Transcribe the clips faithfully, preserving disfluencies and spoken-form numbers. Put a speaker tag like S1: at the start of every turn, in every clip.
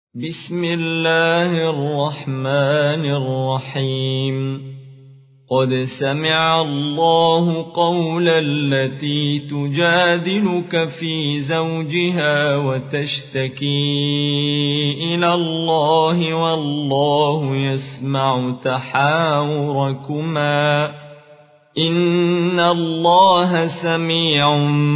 S1: بسم الله الرحمن الرحيم قد سمع الله قول التي تجادلك في زوجها وتشتكي إلى الله والله يسمع تحاوركما إن الله سميع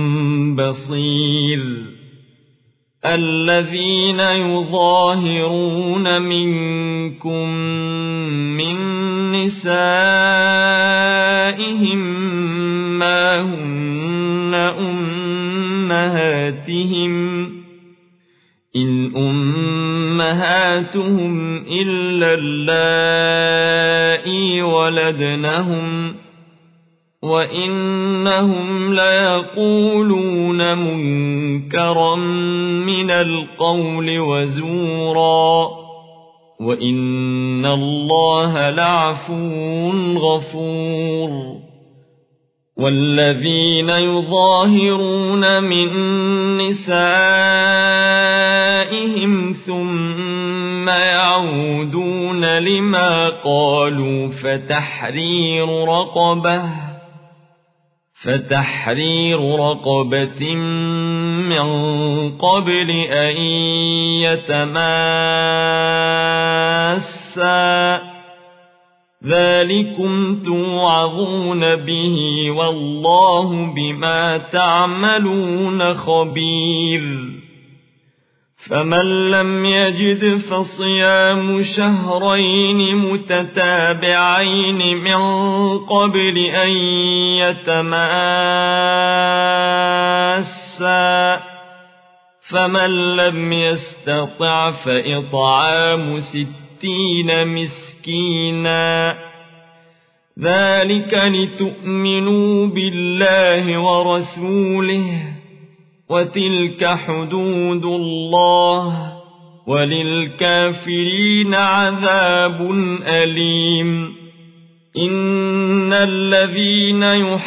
S1: بصير. الذين يظاهرون منكم من نسائهم ما هن أمهاتهم إن أمهاتهم إلا اللائي ولدنهم وإنهم ليقولون منكرا من القول وزورا وإن الله لعفو غفور. والذين يظاهرون من نسائهم ثم يعودون لما قالوا فتحرير رقبة فتحرير رقبة من قبل أن يتماسا ذلكم توعظون به والله بما تعملون خبير. فمن لم يجد فصيام شهرين متتابعين من قبل أن يتماسا فمن لم يستطع فإطعام ستين مسكينا ذلك لتؤمنوا بالله ورسوله وتلك حدود الله وللكافرين عذاب أليم. إن الذين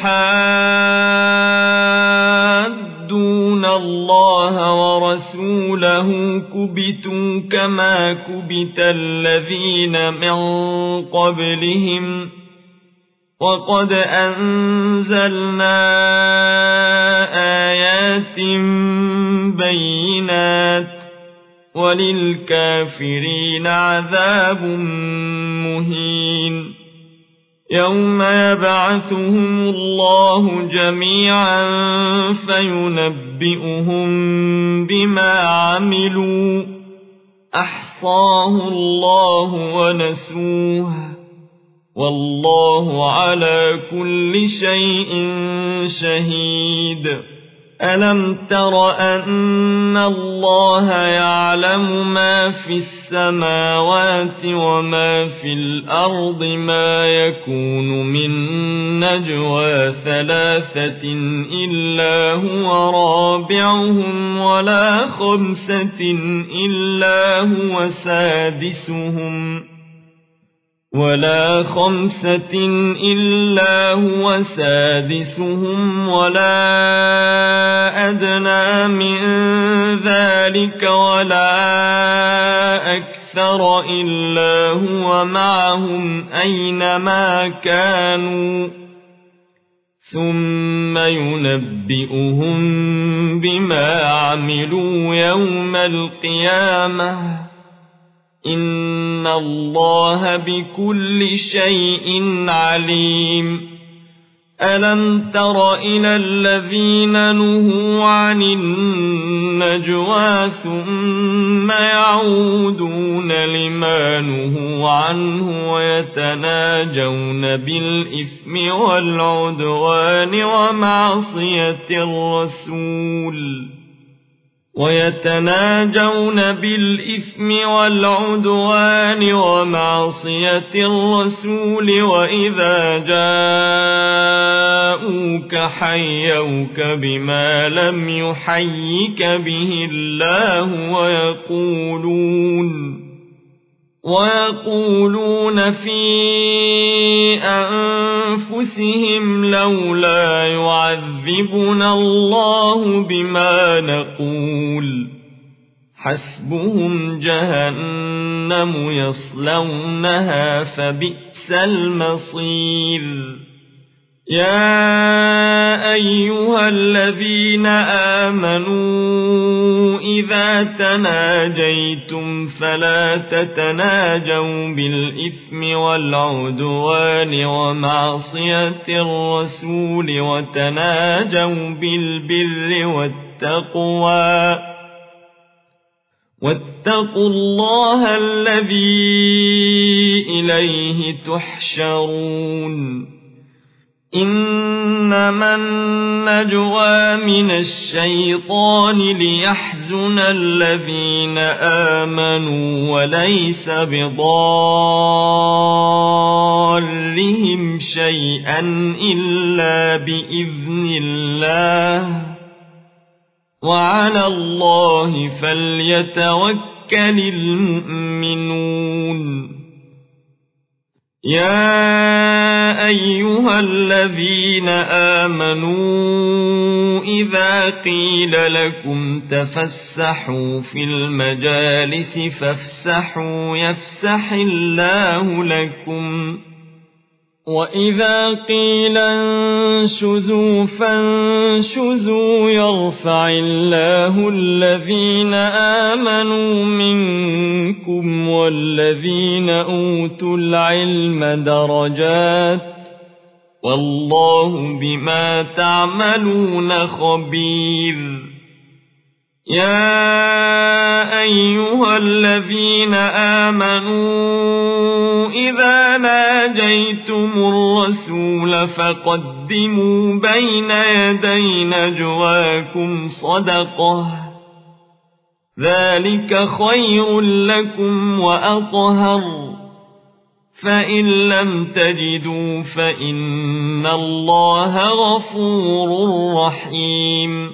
S1: يحادون الله ورسوله كبتوا كما كبت الذين من قبلهم وقد أنزلنا آيات بينات وللكافرين عذاب مهين. يوم يبعثهم الله جميعا فينبئهم بما عملوا أحصاه الله ونسوه والله على كل شيء شهيد. ألم تر أن الله يعلم ما في السماوات وما في الأرض ما يكون من نجوى ثلاثة إلا هو رابعهم ولا خمسة إلا هو سادسهم ولا خمسة إلا هو سادسهم ولا أدنى من ذلك ولا أكثر إلا هو معهم أينما كانوا ثم ينبئهم بما عملوا يوم القيامة إن الله بكل شيء عليم. ألم تر إلى الذين نهوا عن النجوى ثم يعودون لما نهوا عنه ويتناجون بالإثم والعدوان ومعصية الرسول ويتناجون بالإثم والعدوان ومعصية الرسول وإذا جاءوك حيوك بما لم يحيك به الله ويقولون ويقولون في أنفسهم لولا يعذبنا الله بما نقول حسبهم جهنم يصلونها فبئس المصير يا أيها الذين آمنوا إذا تناجيتم فلا تتناجوا بالإثم والعدوان ومعصية الرسول وتناجوا بالبر والتقوى واتقوا الله الذي إليه تحشرون إنما النجوى من الشيطان ليحزن الذين آمنوا وليس بضارهم شيئا إلا بإذن الله وعلى الله فليتوكل المؤمنون يا أيها الذين آمنوا إذا قيل لكم تفسحوا في المجالس فافسحوا يفسح الله لكم وإذا قيل انشزوا فانشزوا يرفع الله الذين آمنوا منكم والذين أوتوا العلم درجات والله بما تعملون خبير يا أيها الذين آمنوا إذا ناجيتم الرسول فقدموا بين يدي نجواكم صدقة ذلك خير لكم وأطهر فإن لم تجدوا فإن الله غفور رحيم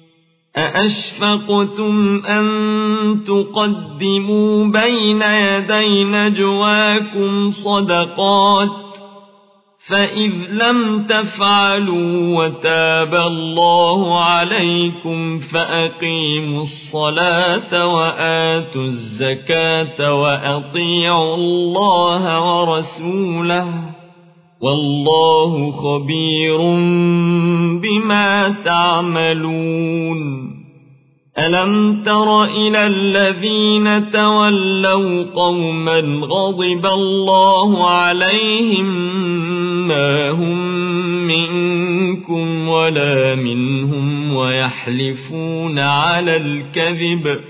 S1: أأشفقتم أن تقدموا بين يدي نجواكم صدقات فإذ لم تفعلوا وتاب الله عليكم فأقيموا الصلاة وآتوا الزكاة وأطيعوا الله ورسوله والله خبير بما تعملون ألم تر إلى الذين تولوا قوما غضب الله عليهم ما هم منكم ولا منهم ويحلفون على الكذب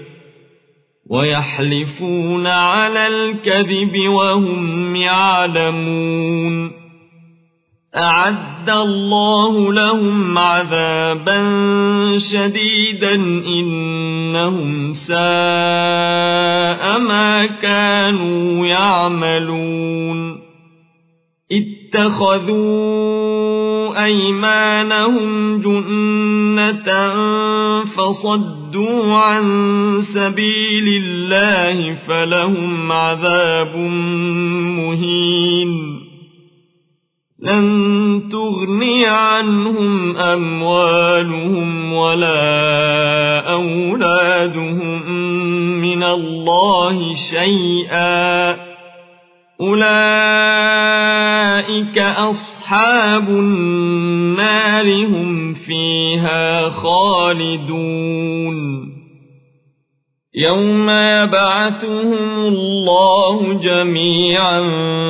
S1: ويحلفون على الكذب وهم يعلمون أعد الله لهم عذابا شديدا إنهم ساء ما كانوا يعملون اتخذوا أيمانهم جنة فصدوا عن سبيل الله فلهم عذاب مهين لن تغني عنهم أموالهم ولا أولادهم من الله شيئا أولئك أصحاب النار هم فيها خالدون يوم يبعثهم الله جميعا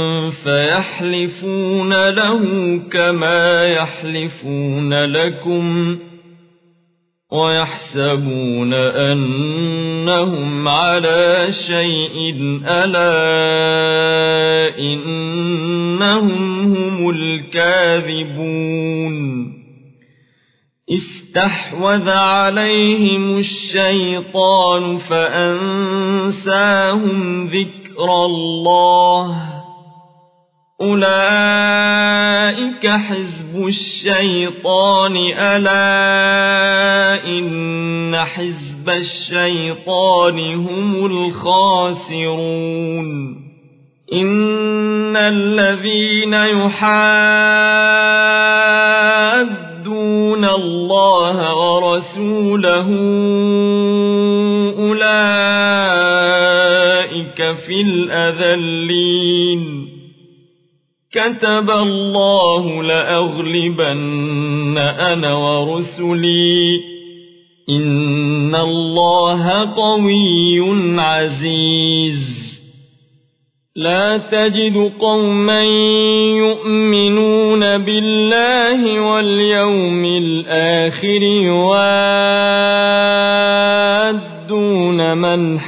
S1: فيحلفون له كما يحلفون لكم ويحسبون أنهم على شيء ألا إنهم هم الكاذبون استحوذ عليهم الشيطان فأنساهم ذكر الله أولئك حزب الشيطان ألا إن حزب الشيطان هم الخاسرون إن الذين يحادون الله ورسوله أولئك أولئك في الأذلين كتب الله لأغلبن أنا ورسلي إن الله قوي عزيز لا تجد قوما يؤمنون بالله واليوم الآخر يوادون من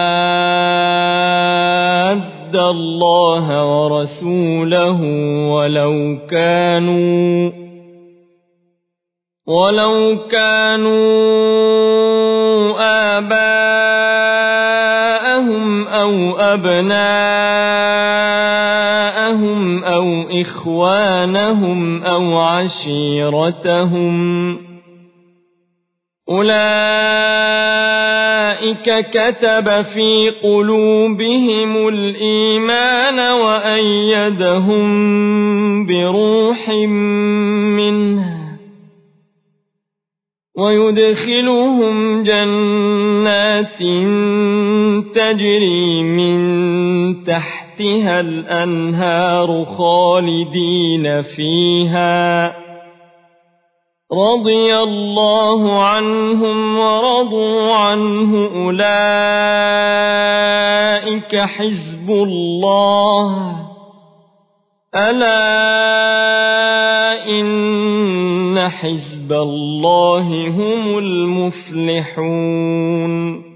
S1: حاد الله ورسوله ولو كانوا ولو كانوا آباءهم أو أبناءهم أو إخوانهم أو عشيرتهم أولئك كتب في قلوبهم الإيمان وأيدهم بروح منه ويدخلهم جنات تجري من تحتها الأنهار خالدين فيها رضي الله عنهم ورضوا عنه أولئك حزب الله ألا إن حزب الله هم المفلحون